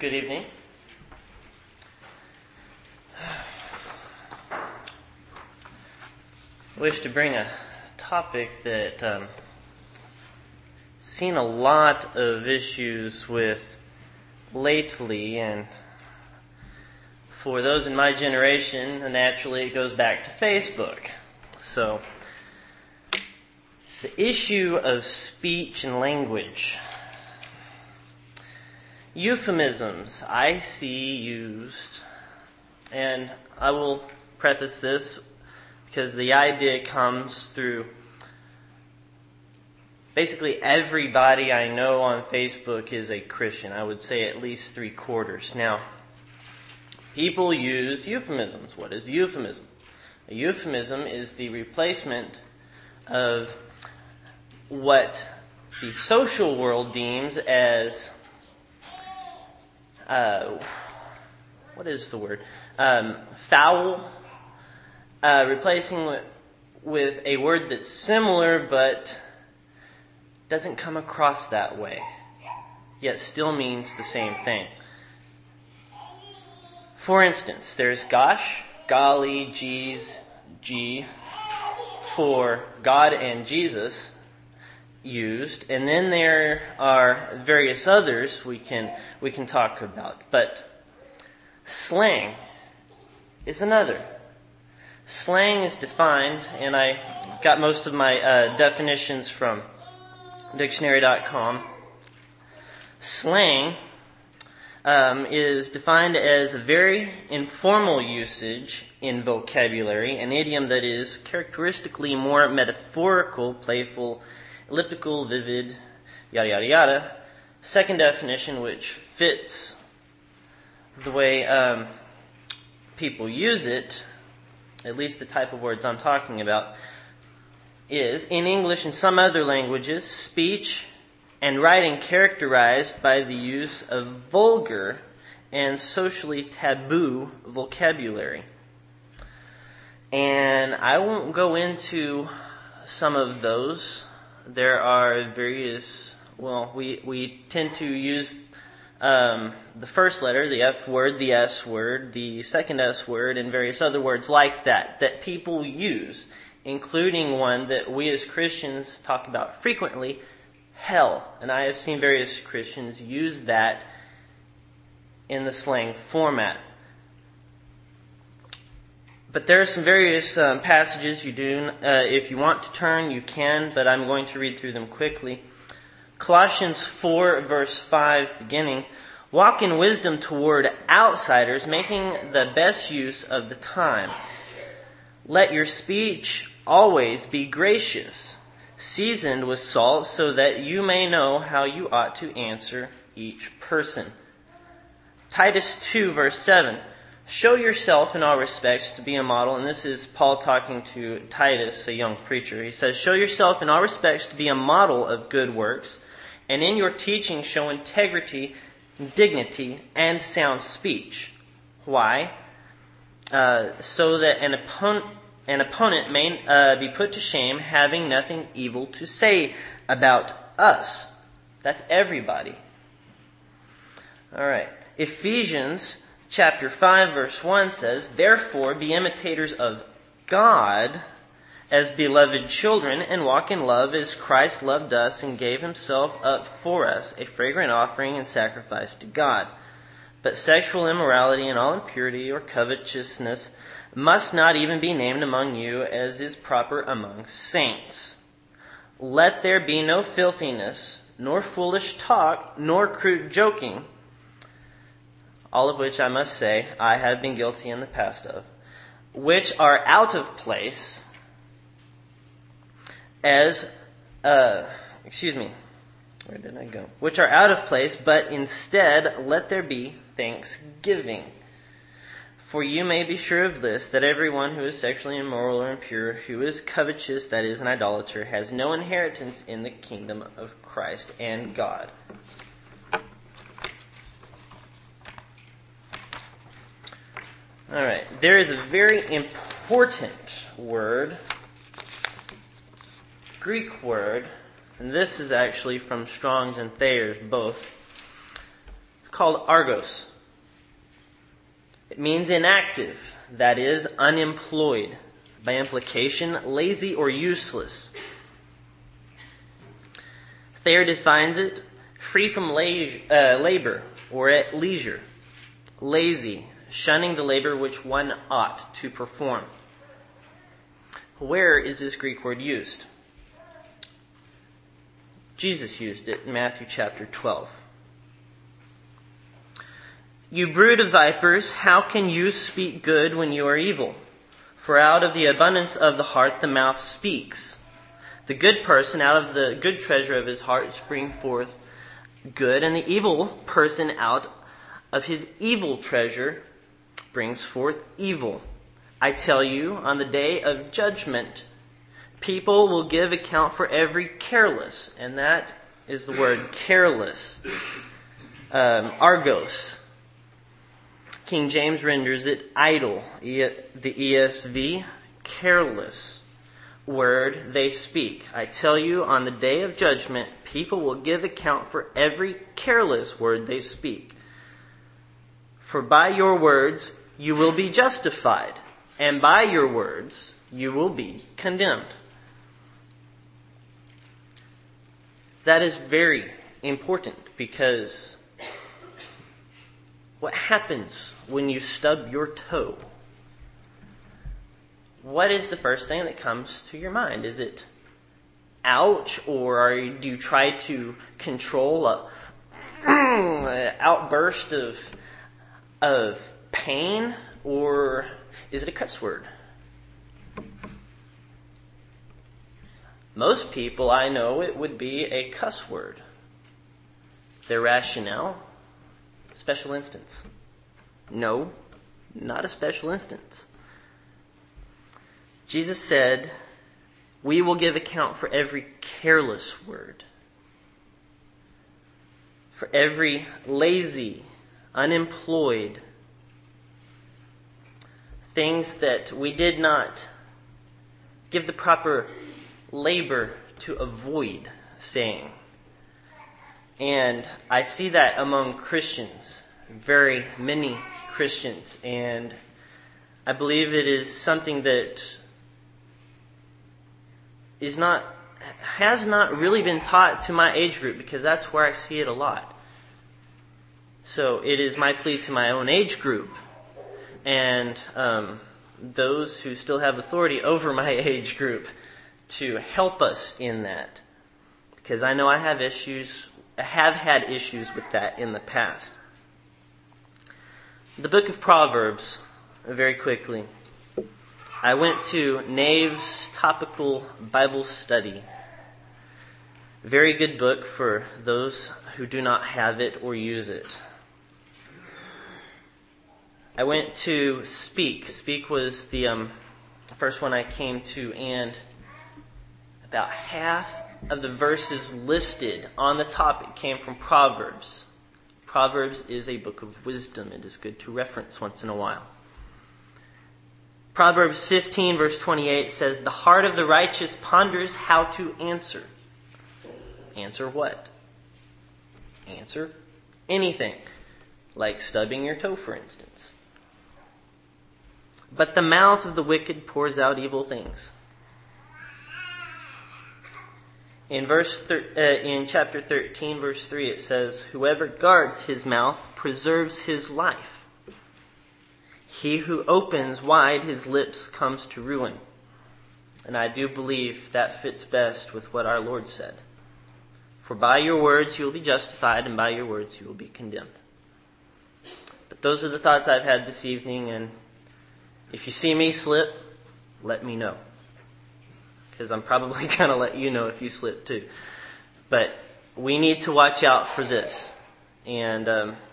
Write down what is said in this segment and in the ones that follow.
Good evening. I wish to bring a topic that seen a lot of issues with lately, and for those in my generation, naturally it goes back to Facebook. So, it's the issue of speech and language. Euphemisms I see used, and I will preface this because the idea comes through basically everybody I know on Facebook is a Christian. I would say at least 3/4. Now, people use euphemisms. What is a euphemism? A euphemism is the replacement of what the social world deems as what is the word? Foul, replacing with a word that's similar but doesn't come across that way, yet still means the same thing. For instance, there's gosh, golly, geez, gee, for God and Jesus used, and then there are various others we can talk about. But slang is another. Slang is defined, and I got most of my definitions from dictionary.com. Slang is defined as a very informal usage in vocabulary, an idiom that is characteristically more metaphorical, playful, elliptical, vivid, yada yada yada. Second definition, which fits the way people use it, at least the type of words I'm talking about, is, in English and some other languages, speech and writing characterized by the use of vulgar and socially taboo vocabulary. And I won't go into some of those. There are various, we tend to use the first letter, the F word, the S word, the second S word, and various other words like that people use, including one that we as Christians talk about frequently, hell. And I have seen various Christians use that in the slang format. But there are some various passages you do. If you want to turn, you can, but I'm going to read through them quickly. Colossians 4, verse 5, beginning, walk in wisdom toward outsiders, making the best use of the time. Let your speech always be gracious, seasoned with salt, so that you may know how you ought to answer each person. Titus 2, verse 7. Show yourself in all respects to be a model, and this is Paul talking to Titus, a young preacher. He says, show yourself in all respects to be a model of good works, and in your teaching show integrity, dignity, and sound speech. Why? So that an opponent may be put to shame, having nothing evil to say about us. That's everybody. All right. Ephesians Chapter 5, verse 1 says, therefore be imitators of God as beloved children, and walk in love as Christ loved us and gave himself up for us, a fragrant offering and sacrifice to God. But sexual immorality and all impurity or covetousness must not even be named among you, as is proper among saints. Let there be no filthiness, nor foolish talk, nor crude joking, all of which I must say I have been guilty in the past of, which are out of place which are out of place, but instead let there be thanksgiving. For you may be sure of this, that everyone who is sexually immoral or impure, who is covetous, that is an idolater, has no inheritance in the kingdom of Christ and God. All right, there is a very important word, Greek word, and this is actually from Strong's and Thayer's both. It's called argos. It means inactive, that is, unemployed. By implication, lazy or useless. Thayer defines it, free from labor or at leisure. Lazy, shunning the labor which one ought to perform. Where is this Greek word used? Jesus used it in Matthew chapter 12. You brood of vipers, how can you speak good when you are evil? For out of the abundance of the heart the mouth speaks. The good person out of the good treasure of his heart brings forth good, and the evil person out of his evil treasure brings forth evil. I tell you, on the day of judgment, people will give account for every careless, and that is the word careless, argos. King James renders it idle. The ESV, careless word they speak. I tell you, on the day of judgment, people will give account for every careless word they speak. For by your words you will be justified, and by your words you will be condemned. That is very important, because what happens when you stub your toe? What is the first thing that comes to your mind? Is it ouch, or do you try to control a outburst of pain, or is it a cuss word? Most people I know, it would be a cuss word. Their rationale, special instance. No, not a special instance. Jesus said, we will give account for every careless word, for every lazy, unemployed, things that we did not give the proper labor to avoid saying. And I see that among Christians, very many Christians, and I believe it is something that has not really been taught to my age group, because that's where I see it a lot. So it is my plea to my own age group and those who still have authority over my age group to help us in that, because I know I have had issues with that in the past. The book of Proverbs, very quickly. I went to Nave's Topical Bible Study. Very good book for those who do not have it or use it. I went to Speak. Speak was the first one I came to, and about half of the verses listed on the topic came from Proverbs. Proverbs is a book of wisdom. It is good to reference once in a while. Proverbs 15 verse 28 says, the heart of the righteous ponders how to answer. Answer what? Answer anything. Like stubbing your toe, for instance. But the mouth of the wicked pours out evil things. In chapter 13, verse 3, it says, whoever guards his mouth preserves his life. He who opens wide his lips comes to ruin. And I do believe that fits best with what our Lord said. For by your words you will be justified, and by your words you will be condemned. But those are the thoughts I've had this evening, and if you see me slip, let me know. Because I'm probably going to let you know if you slip too. But we need to watch out for this. And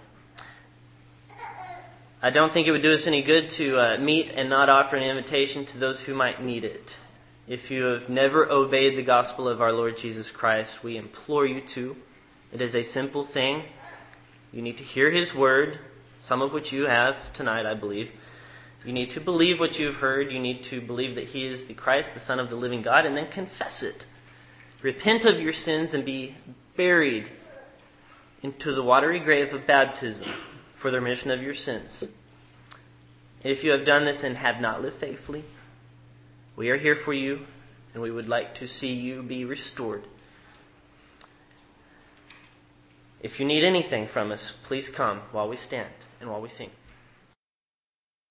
I don't think it would do us any good to meet and not offer an invitation to those who might need it. If you have never obeyed the gospel of our Lord Jesus Christ, we implore you to. It is a simple thing. You need to hear His word, some of which you have tonight, I believe. You need to believe what you've heard. You need to believe that He is the Christ, the Son of the living God, and then confess it. Repent of your sins and be buried into the watery grave of baptism for the remission of your sins. If you have done this and have not lived faithfully, we are here for you, and we would like to see you be restored. If you need anything from us, please come while we stand and while we sing.